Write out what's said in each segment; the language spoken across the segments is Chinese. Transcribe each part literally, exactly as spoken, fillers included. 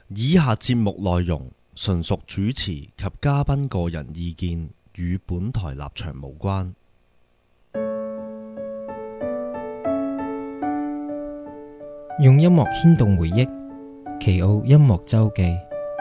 以下節目內容純屬主持及嘉賓個人意見，與本台立場無關。 用音樂牽動回憶，奇奧音樂週記。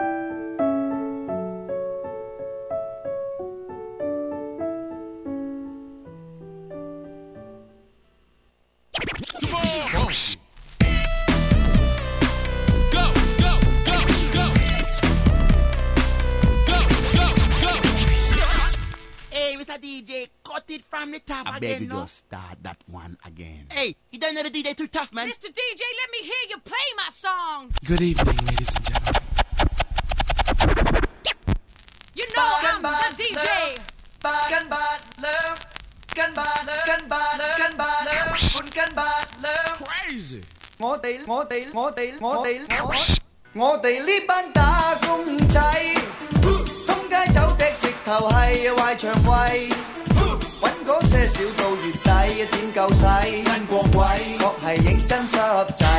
D J, cut it from the top I again, beg you no? just start that one again. Hey, you don't know the D J too tough, man. Mister D J, let me hear you play my song. Good evening, ladies and gentlemen. You know I'm the D J. กันบาดเลิฟกันบาดกันบาดกันบาดคุณกันบาดเลิฟ Crazy. 我哋我哋我哋我哋我我哋呢班打工仔，通街走的直頭係壞腸胃，揾嗰些少到月底點夠使？因過鬼，確係認真濕滯。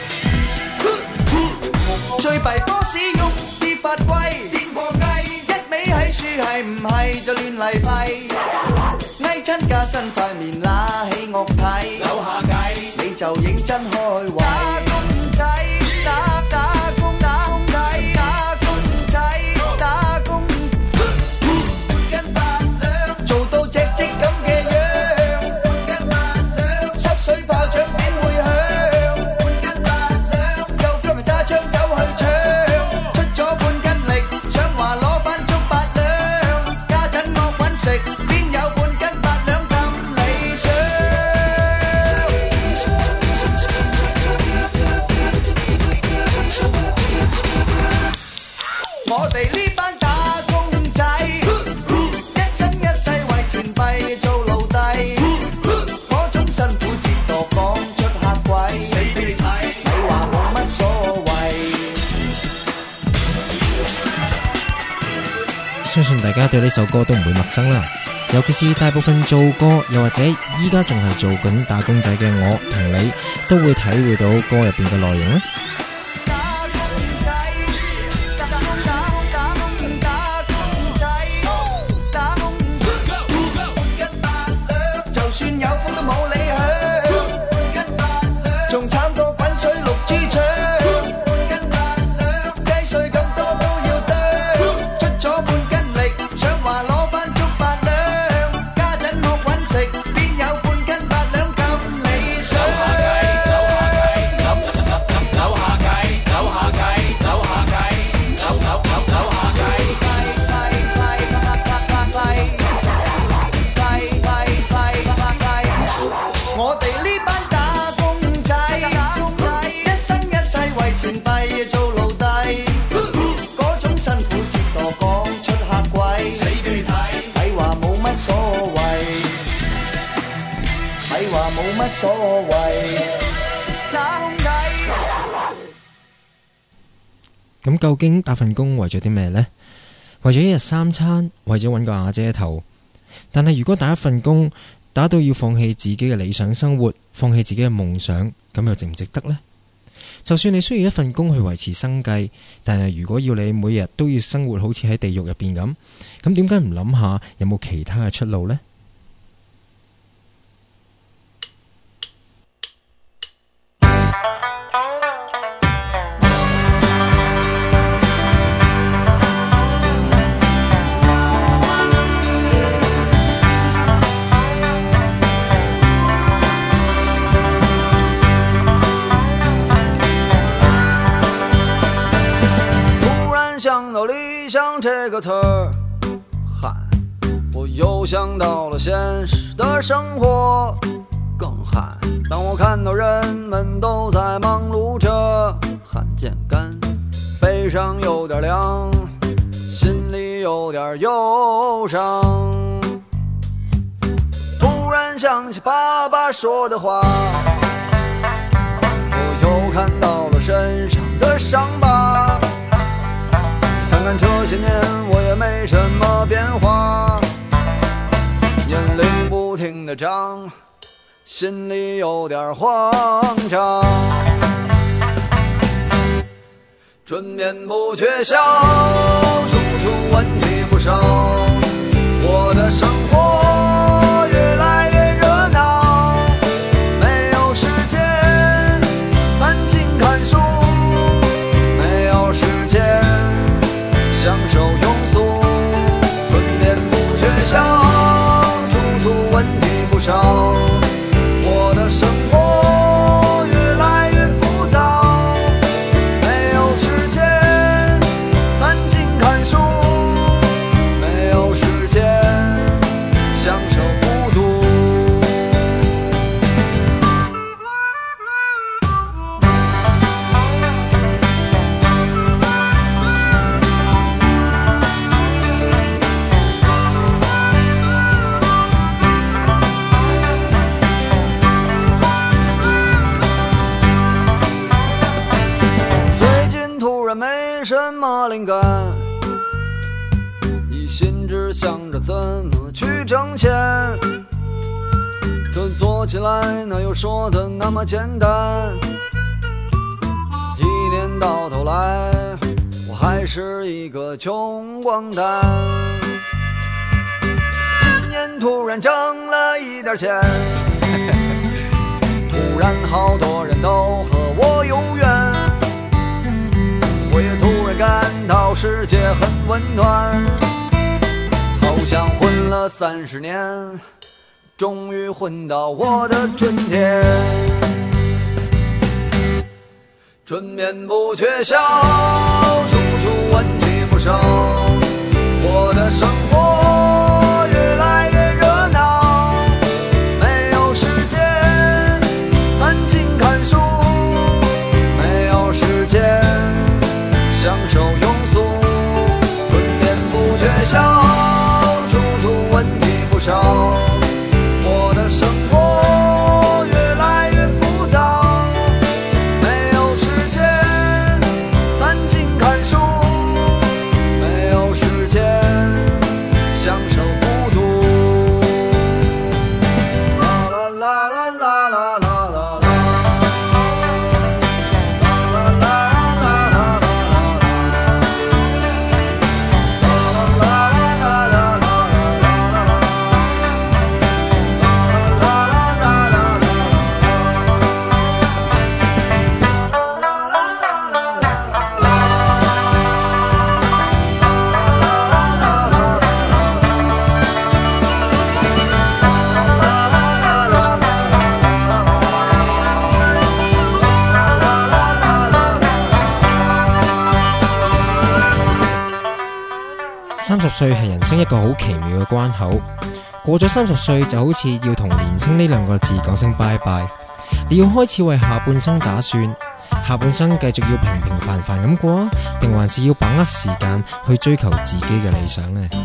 最弊多士喐啲法規，癲過雞，一味喺樹係唔係就亂嚟廢，翳親加身塊面揦起樂睇，扭下計你就認真開胃。打工仔打打工打工仔打工仔打工，半斤八兩做到隻積咁嘅樣，半斤八兩濕水炮仗點會響？半斤八兩夠姜人揸槍走去搶，出咗半斤力想話攞返足八兩，家陣惡揾食邊有半斤八兩咁理想？我哋呢班打工仔，一生一世為錢幣做奴隸，嗰種辛苦折墮講出嚇鬼，死俾你睇，你話冇乜所謂。 相信大家對呢首歌都唔會陌生啦，尤其是大部分做歌又或者依家仲係做緊打工仔嘅我同你，都會體會到歌入邊嘅內容啦。 乜所謂？ 咁究竟打份工為咗啲咩呢？為咗一日三餐，為咗揾個瓦遮頭。但係如果打一份工，打到要放棄自己嘅理想生活，放棄自己嘅夢想，咁又值唔值得呢？就算你需要一份工去維持生計，但係如果要你每日都要生活好似喺地獄入邊咁，咁點解唔諗下有冇其他嘅出路呢？ 想到理想这个词儿，嗨，我又想到了现实的生活，更嗨。当我看到人们都在忙碌着，汗渐干，背上有点凉，心里有点忧伤。突然想起爸爸说的话，我又看到了身上的伤疤。看看这些年我也没什么变化，年龄不停地长，心里有点慌张。 春眠不觉晓，处处问题不少，我的生活越来越热闹，没有时间安静看书，没有时间享受庸俗，春眠不觉晓，处处问题不少，我的生活越来越浮躁，没有时间安静看书，没有时间享受孤独。最近突然没什么灵感，一心只想着怎么去挣钱，可做起来哪有说的那么简单，一年到头来我还是一个穷光蛋，今年突然挣了一点钱，突然好多人都和我有缘，我也突然感到世界很温暖，好像混了三十年，终于混到我的春天。春眠不觉晓，处处问题不少，我的生活越来越热闹，没有时间安静看书，没有时间享受庸俗，春眠不觉晓，处处问题不少，我的生活越来越浮躁，没有时间安静看书，没有时间享受孤独。啦啦啦啦啦啦啦啦。 三十歲係人生一個好奇妙嘅關口，過咗三十歲就好似要同年青呢兩個字講聲拜拜，你要開始為下半生打算，下半生繼續要平平凡凡咁過啊，定還是要把握時間去追求自己嘅理想呢？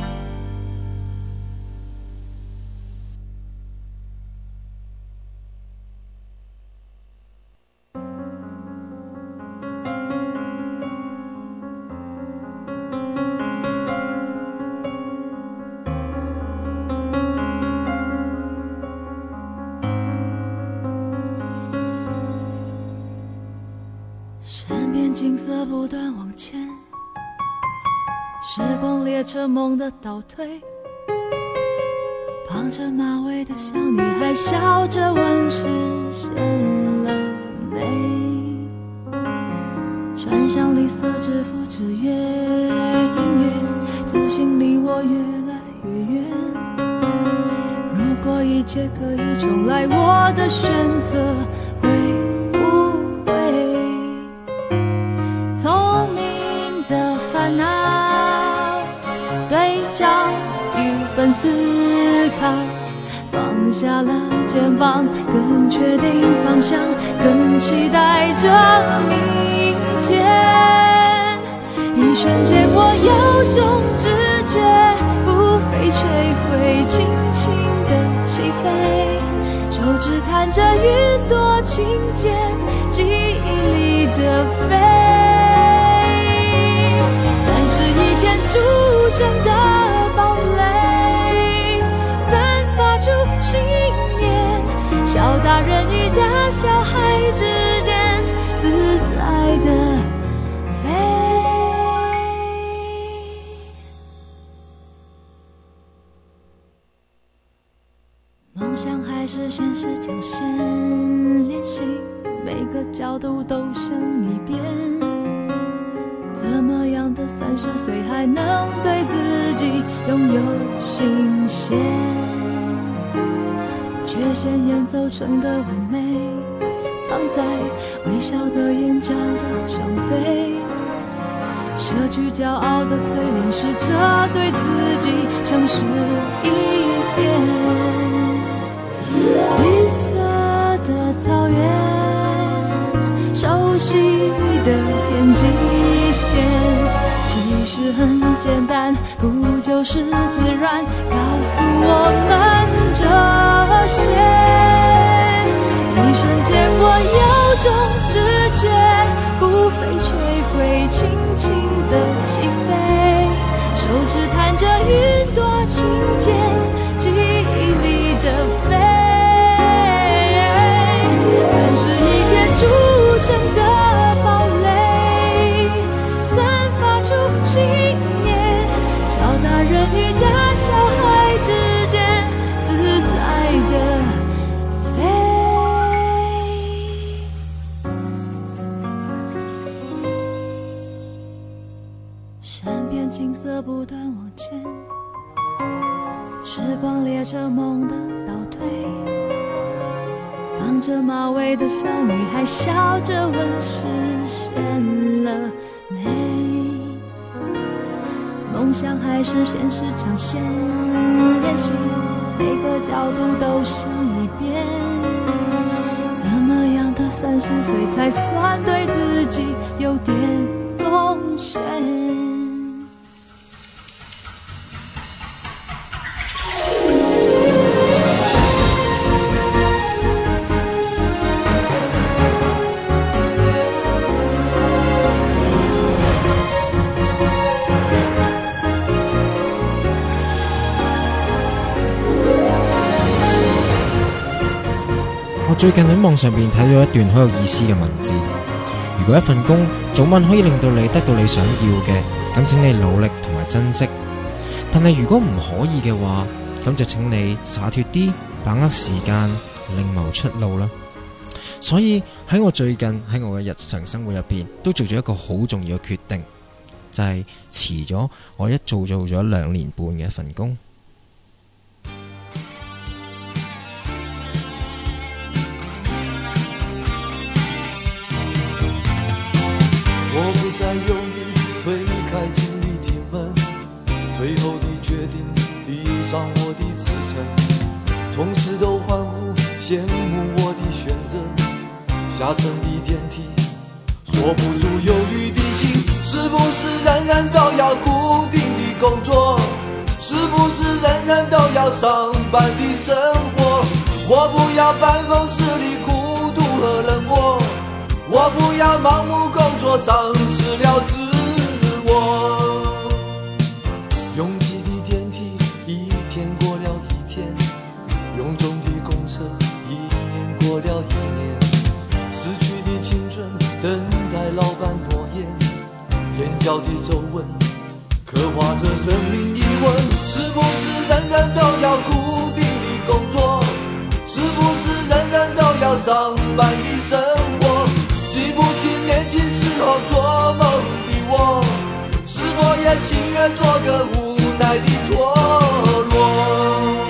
身边景色不断往前，时光列车猛地倒退，绑着马尾的小女孩笑着问实现了没，穿上绿色制服只约音乐，自信离我越来越远，如果一切可以重来，我的选择会思考，放下了肩膀，更确定方向，更期待着明天。一瞬间我有种直觉，不费吹灰，轻轻的起飞，手指弹着云朵琴键，记忆里的飞，三十以前铸成的堡垒，散发出信念，小大人与大小孩之间自在的飞。 是现实讲线练习，每个角度都想一遍。怎么样的三十岁还能对自己拥有新鲜？缺陷演奏成的完美，藏在微笑的眼角的伤悲。舍去骄傲的淬炼，试着对自己诚实一点。绿色的草原，熟悉的天际线，其实很简单，不就是自然告诉我们这些？一瞬间我有种直觉，不费吹灰，轻轻的起飞，手指弹着云朵轻剑，记忆里的飞。三十以前铸成的堡垒，散发出信念，小大人与大小孩之间自在的飞。身边景色不断往前，时光列车猛地倒退，绑着马尾的小女孩笑着问实现了没？梦想还是现实抢先练习，每个角度都想一遍。怎么样的三十岁才算对自己有点贡献？ 我最近喺網上邊睇到一段好有意思嘅文字。如果一份工早晚可以令到你得到你想要嘅，咁請你努力同埋珍惜。但係如果唔可以嘅話，咁就請你灑脫啲，把握時間，另謀出路啦。所以喺我最近喺我嘅日常生活入邊，都做咗一個好重要嘅決定，就係辭咗我一做做咗兩年半嘅一份工。 我不再犹豫，推开经理铁门，最后的决定递上我的辞呈，同事都欢呼羡慕我的选择，下层的电梯锁不住忧虑的心，是不是人人都要固定的工作？是不是人人都要上班的生活？我不要办公室里孤独和冷漠，我不要盲目工作丧失了自我。拥挤的电梯一天过了一天，臃肿的公车一年过了一年，逝去的青春等待老板诺言，眼角的皱纹刻画着生命疑问，是不是人人都要固定的工作？是不是人人都要上班的生活？记不清年轻时候做梦的我，是否也情愿做个无奈的陀螺？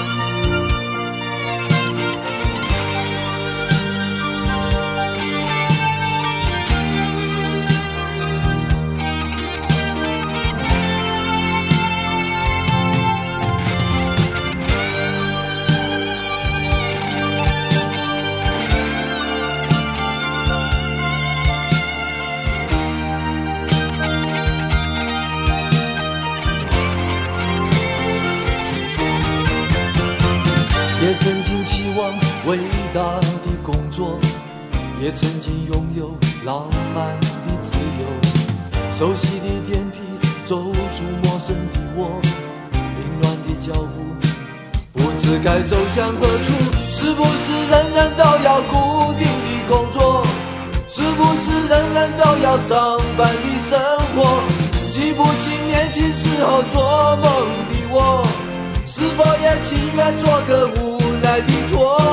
也曾经期望伟大的工作，也曾经拥有浪漫的自由，熟悉的电梯走出陌生的我，凌乱的脚步不知该走向何处。是不是人人都要固定的工作？是不是人人都要上班的生活？记不清年轻时候做梦的我，是否也情愿做个无奈的陀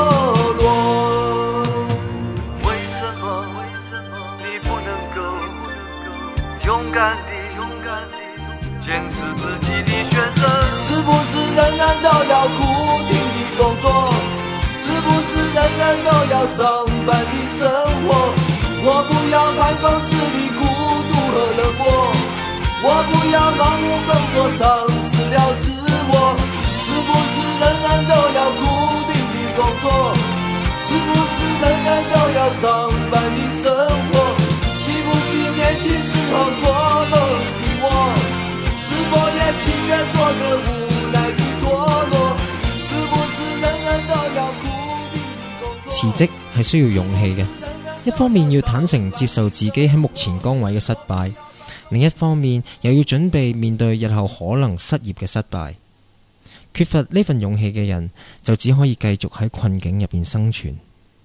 勇敢地勇敢地坚持自己的选择。是不是人人都要固定的工作？是不是人人都要上班的生活？我不要办公室的孤独和冷漠，我不要盲目工作丧失了自我。是不是人人都要固定的工作？是不是人人都要上班的生活？记不起年轻时候做梦的我，是否也情愿做个无奈的堕落？是不是人人都要固定的工作？ 辭職係需要勇氣嘅，一方面要坦誠接受自己喺目前崗位嘅失敗，另一方面又要準備面對日後可能失業嘅失敗。缺乏呢份勇氣嘅人，就只可以繼續喺困境入邊生存。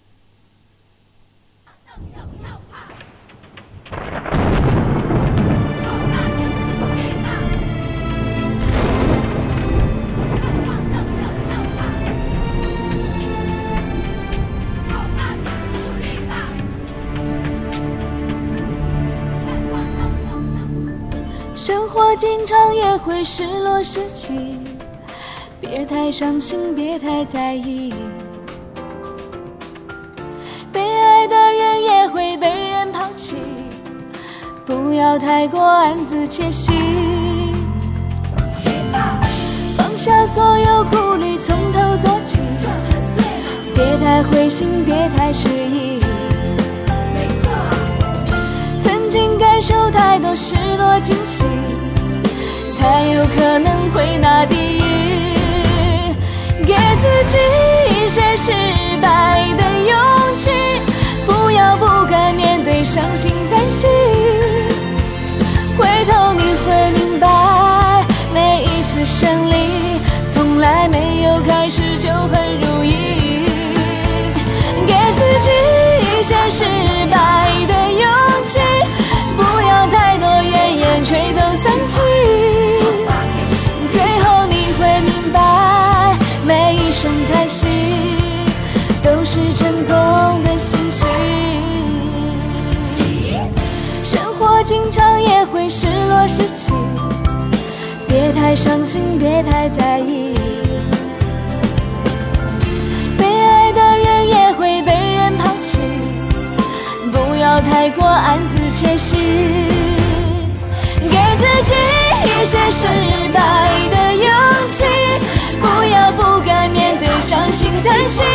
生活经常也会失落时期，别太伤心，别太在意。被爱的人也会被人抛弃，不要太过暗自窃喜。放下所有顾虑，从头做起，别太灰心，别太失意。曾经感受太多失落惊喜，才有可能会拿第一。给自己一些失败的勇气，不要不敢面对伤心叹息。回头你会明白，每一次胜利从来没有开始就很如意。给自己一些失败的勇气，不要太多怨言垂头丧气。最后你会明白，每一声叹息都是成功的信息。生活经常也会失落时期，别太伤心，别太在意。被爱的人也会被人抛弃，不要太过暗自窃喜。给自己一些失败的勇气，不要不敢面对伤心叹息。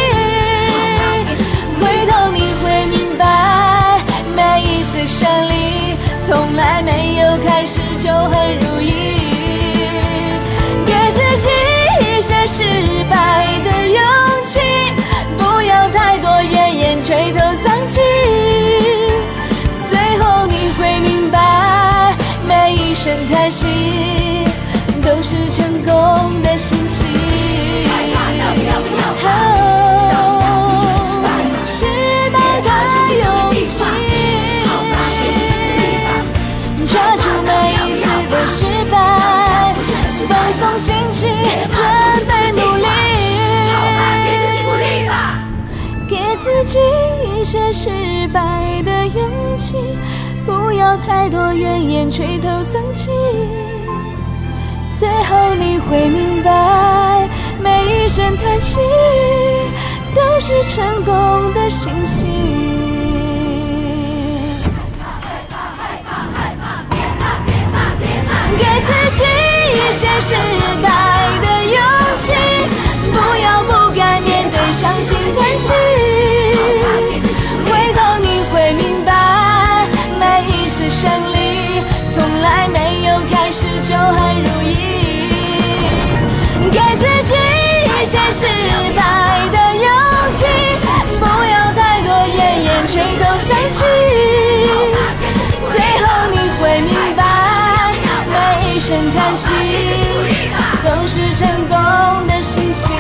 回头你会明白，每一次胜利从来没有开始就很如意。给自己一些失败的勇气，不要太多怨言垂头丧气。最后你会明白，每一声叹息都是成功的信息。失败的勇气，抓住每一次的失败，放松心情，准备努力。给自己一些失败的勇气，不要太多怨言垂头丧气。最后你会明白，每一声叹息都是成功的信息。给自己一些失败的勇气，不要不敢面对伤心叹息。回头你会明白，每一次胜利从来没有开始就很如意。给自己一些失败的勇气，不要太多怨言垂头丧气。最后你会明白，每一声叹息都是成功的信息。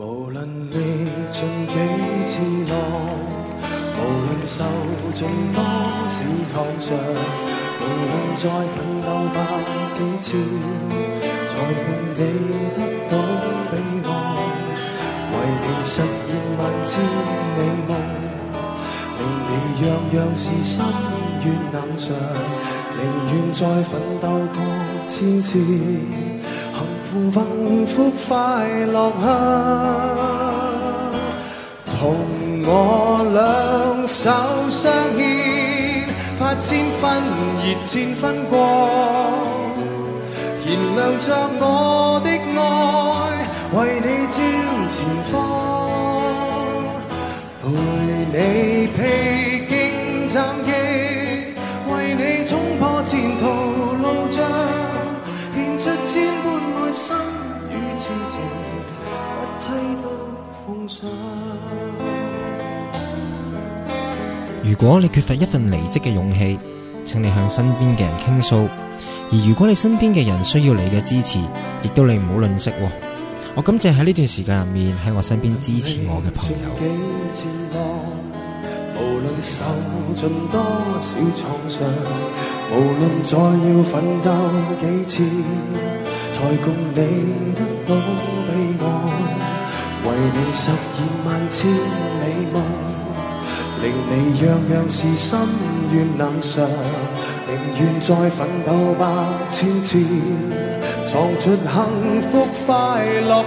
無論歷盡幾次浪，無論受盡多少創傷，無論再奮鬥百幾次，才換你得到彼岸。為你實現萬千美夢，令你樣樣事心願能償，寧願再奮鬥過千次。幸福快樂同我兩手相牽，發千分熱千分光，燃亮着我的愛，為你照前方，陪你披荊斬棘，為你衝破前途路障，獻出千般愛心與痴情，一切都奉上。 如果你缺乏一份離職嘅勇氣，請你向身邊嘅人傾訴；而如果你身邊嘅人需要你嘅支持，亦都你唔好吝嗇。我感謝喺呢段時間入面喺我身邊支持我嘅朋友。 無論受盡多少創傷，無論再要奮鬥幾次，才共你得到彼岸。為你實現萬千美夢，令你樣樣事心願能償，寧願再奮鬥百千次，闖出幸福快樂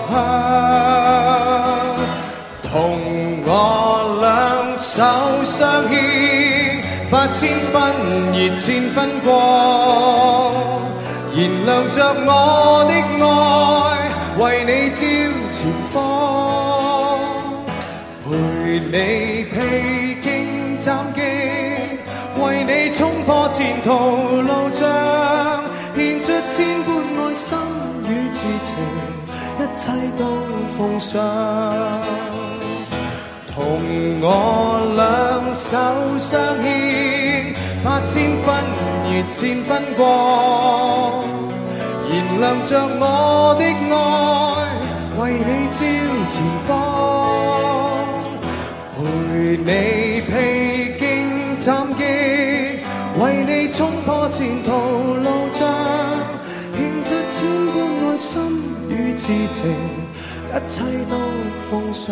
香。同我兩手相牽，發千分熱千分光，燃亮着我的愛，為你照前方，陪你披荊斬棘，為你衝破前途路障，獻出千般愛心與痴情，一切都奉上。同我兩手相牽，發千分熱千分光，燃亮着我的愛，為你照前方，陪你披荊斬棘，為你衝破前途路障，獻出千般愛心與痴情，一切都奉上。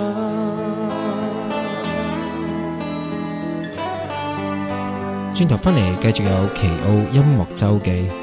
轉頭返嚟繼續有奇奧音樂週記。